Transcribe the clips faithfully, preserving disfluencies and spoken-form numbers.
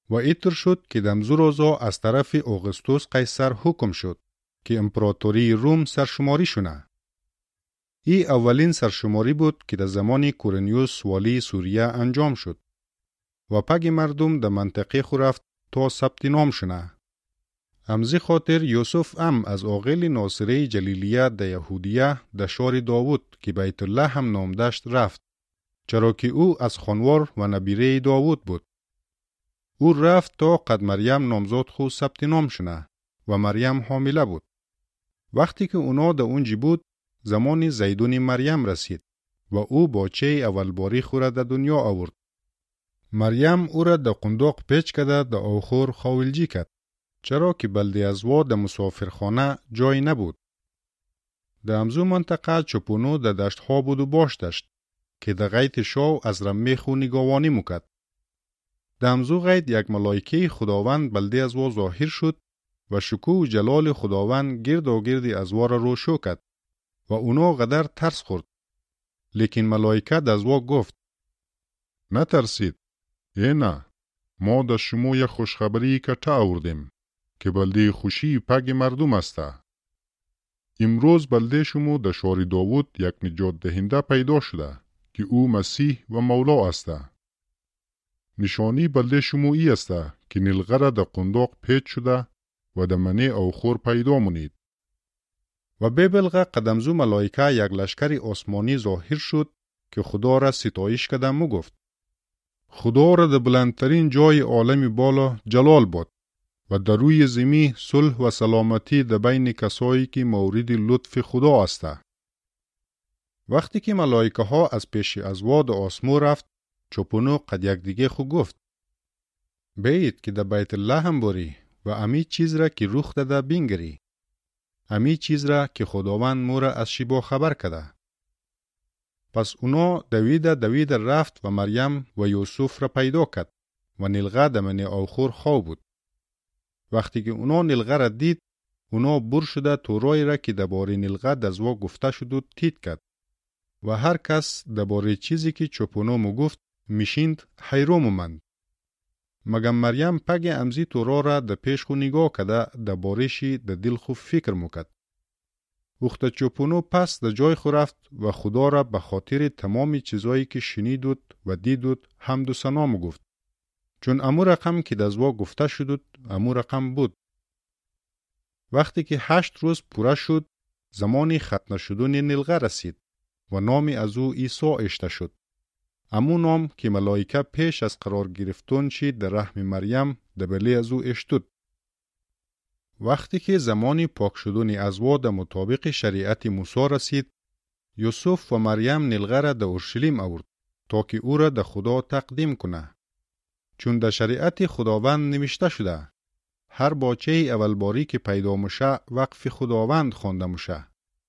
و ایتر شد که دمزو روزا از طرف اوغسطس قیصر حکم شد که امپراتوری روم سرشماری شونه. ای اولین سرشماری بود که در زمان کورنیوس والی سوریه انجام شد و پگ مردم در منطقه خو رفت تا ثبت نام شونه. همزی خاطر یوسف ام از عاقل ناصره جلیلیه در یهودیه در شار داوود که بیت الله هم نام داشت رفت، چرا که او از خانوار و نبیره داوود بود. او رفت تا قد مریم نامزاد خو ثبت نام شونه و مریم حامله بود. وقتی که اونا در اونجی بود، زمان زیدون مریم رسید و او باچه اول باری خو را در دنیا آورد. مریم او را در قنداق پیچ کده در آخور خاولجی کرد، چرا که بلده از وا در مسافرخانه جای نبود. در امزو منطقه چپونو در دشت ها بود و باش داشت که در غیط شاو از رمه خو نگاوانی مکد. در امزو غیط یک ملائکه خداوند بلده از وا ظاهر شد و شکوه و جلال خداوند گرد و گردی از وا را روشو کرد و اونا قدر ترس خورد. لیکن ملائکه در وا گفت: نترسید. ای نه، ما در شما یک خوشخبری کتا آوردیم که بلده خوشی پگ مردم استه. امروز بلده شما در شار داوود یک نجات دهنده پیدا شده که او مسیح و مولا استه. نشانی بلده شما ای استه که نیلغره در قنداق پیچ شده و در منه او خور پیدا مونید. و ببلغه قدمزو ملائکه یک لشکر آسمانی ظاهر شد که خدا را ستایش کدم و گفت: خدا را در بلندترین جای عالم بالا جلال باد و در روی زمین صلح و سلامتی در بین کسایی که مورد لطف خدا استه. وقتی که ملائکه ها از پیش از واد آسمو رفت، چپونو قد یک دیگه خو گفت: بیت که در بیت الله هم بری و امی چیز را که روخ داده بینگری، امی چیز را که خداوند مورا از شیبا خبر کده. پس اونا دویده دویده رفت و مریم و یوسف را پیدا کرد و نیلغه دمنه آخور خواه بود. وقتی که اونا نیلغه را دید، اونا بر شده تورای را که دباره نیلغه دزوا گفته شد و تید کرد و هر کس دباره چیزی که چپونو مو گفت میشیند حیرام مند. مگم مریم پگ امزی تورا را در پیش خو نگاه کده دبارشی در دل خو فکر مکد. وقت چپونو پس در جای خو رفت و خدا را به خاطر تمام چیزایی که شنیدود و دیدود حمد و ثنا مو گفت، چون امو رقم که دزوا گفته شدود امو رقم بود. وقتی که هشت روز پوره شد، زمانی ختنه شدن نیلغه رسید و نام از او عیسی اشته شد. امو نام که ملائکه پیش از قرار گرفتن شد در رحم مریم دبلی از او اشتود. وقتی که زمانی پاک شدن از واد مطابق شریعت موسی رسید، یوسف و مریم نیلغه را در اورشلیم آورد تا که او را در خدا تقدیم کنه. چون در شریعت خداوند نوشته شده هر باچه اول باری که پیدا مشه وقف خداوند خوانده مشه.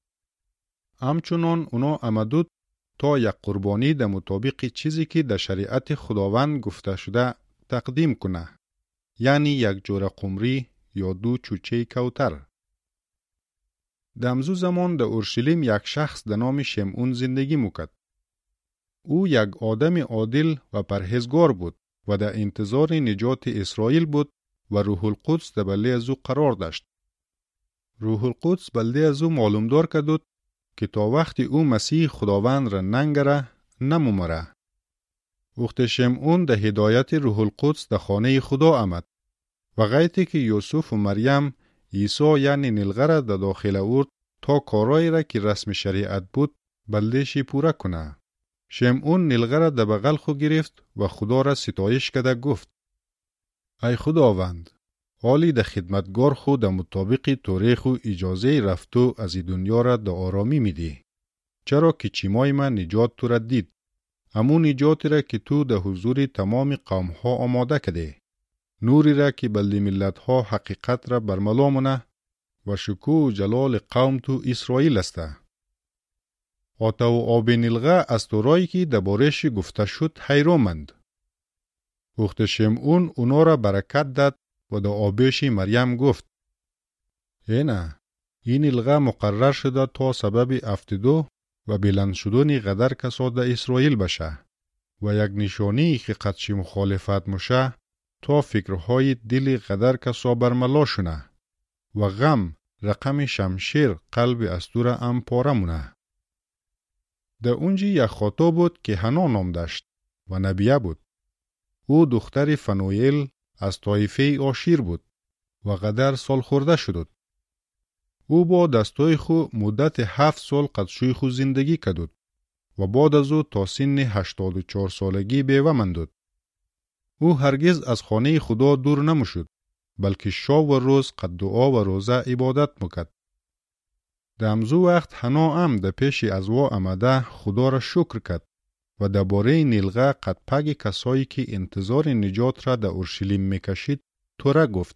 همچنان اونا آمدود تا یک قربانی در مطابق چیزی که در شریعت خداوند گفته شده تقدیم کنه، یعنی یک جور قمری یا دو چوچه کوتر. دمزو زمان در اورشلیم یک شخص در نام شمعون زندگی میکرد. او یک آدم عادل و پرهیزگار بود و در انتظار نجات اسرائیل بود و روح القدس در بله از او قرار داشت. روح القدس بلده از او معلوم دار کدود که تا وقتی او مسیح خداوند را ننگره نمومره. وقت شمعون در هدایت روح القدس در خانه خدا آمد و غیطی که یوسف و مریم عیسی یعنی نیلغه را در داخل آورد تا کارایی را که رسم شریعت بود بلدهشی پوره کنه. شمعون نیلغه را در بغل خو گرفت و خدا را ستایش کده گفت: ای خداوند، حالی در خدمتگار خود در مطابق توریخ و اجازه رفتو از این دنیا را در آرامی میدی، چرا که چیمای من نجات تو را دید، همون نجاتی را که تو در حضور تمام قوم ها آماده کده، نوری را که بلد ملت ها حقیقت را برملا مونه و شکوه و جلال قوم تو اسرائیل استه. آتا و آب نیلغه از تورایی که در بارش گفته شد حیرامند. وقت شمعون اونا را برکت داد و در آبش مریم گفت: اینه، این نیلغه مقرر شده تا سبب افتدو و بلند شدن قدر کسا در اسرائیل بشه و یک نشانی که قدش مخالفت مشه تا فکرهای دل قدر کسا برملا شونه و غم رقم شمشیر قلب استور ام پاره مونه. در اونجی یک خاطا بود که حنا نام داشت و نبیه بود. او دختر فنویل از طایفه آشیر بود و قدر سال خورده شد. او با دستای خو مدت هفت سال قدشوی خو زندگی کدود و بعد از او تا سن هشتاد و چهار سالگی بیوه مندود. او هرگز از خانه خدا دور نموشد، بلکه شب و روز قد دعا و روزه عبادت مکد. در امزو وقت حنا هم در پیش ازوا آمده خدا را شکر کرد و درباره نیلغه قد پگ کسایی که انتظار نجات را در اورشلیم میکشید توره گفت.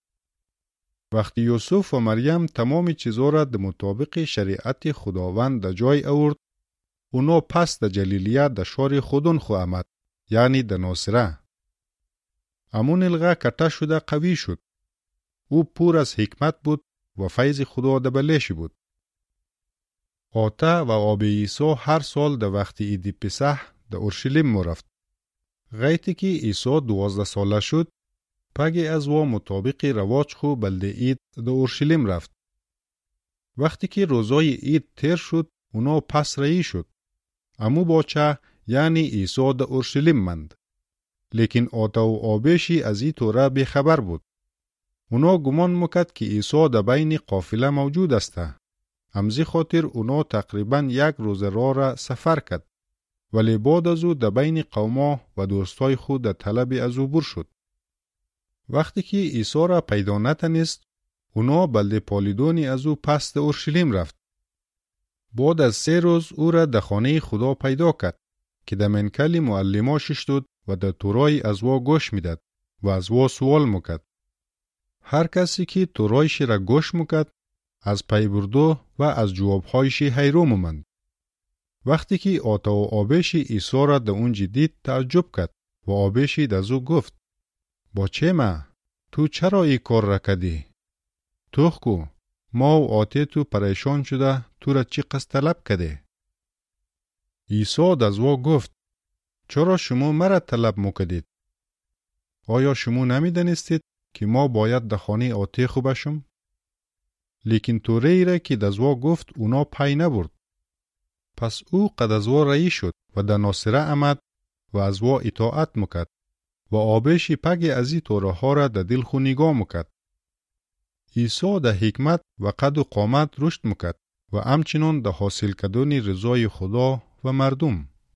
وقتی یوسف و مریم تمام چیزا را در مطابق شریعت خداوند در جای آورد، اونا پس در جلیلیه در شار خودون خو آمد، یعنی در ناصره. امون نیلغه کته شده قوی شد. او پر از حکمت بود و فیض خدا در بلش بود. آته و آب عیسی هر سال در وقت عید پسح در اورشلیم مرفت. غیتی که عیسی دوازده ساله شد، پگ از و مطابق رواج خو بلده عید در اورشلیم رفت. وقتی که روزای عید تیر شد، اونا پس رئی شد. امو باچه یعنی عیسی در اورشلیم مند. لیکن آته و آبشی از این طوره بی خبر بود. اونا گمان مکد که عیسی در بین قافله موجود است. همزی خاطر اونا تقریبا یک روز راه را سفر کرد. ولی بعد از او در بین قوما و دوستای خود در طلب از او بر شد. وقتی که عیسی را پیدا نتنست، اونا بلده پالیدونی از او پس در اورشلیم رفت. بعد از سه روز او را در خانه خدا پیدا کرد که در منکل معلماش شد و در تورای از وا گوش میداد و از وا سوال مکد. هر کسی که تورایش را گوش مکد از پی بردو و از جوابهایش حیران ماند. وقتی که آته و آبش عیسی را در اونجا دید تعجب کرد و آبش از او گفت: با چه ما؟ تو چرا ای کار را کردی؟ توخ کو ما و آته تو پریشان شده تو را چی قصد طلب کرده؟ عیسی از او گفت: چرا شما مرا طلب مکدید؟ آیا شما نمیدانستید که ما باید در خانه آته خو باشیم؟ لیکن توری را که دزوا گفت اونا پی نبرد. پس او قد از وا رئی شد و در ناصره آمد و از وا اطاعت مکد و آبش پگ از این توره ها را در دل خو نگاه مکد. عیسی در حکمت و قد و قامت رشد مکد و همچنان در حاصل کردن رضای خدا و مردم.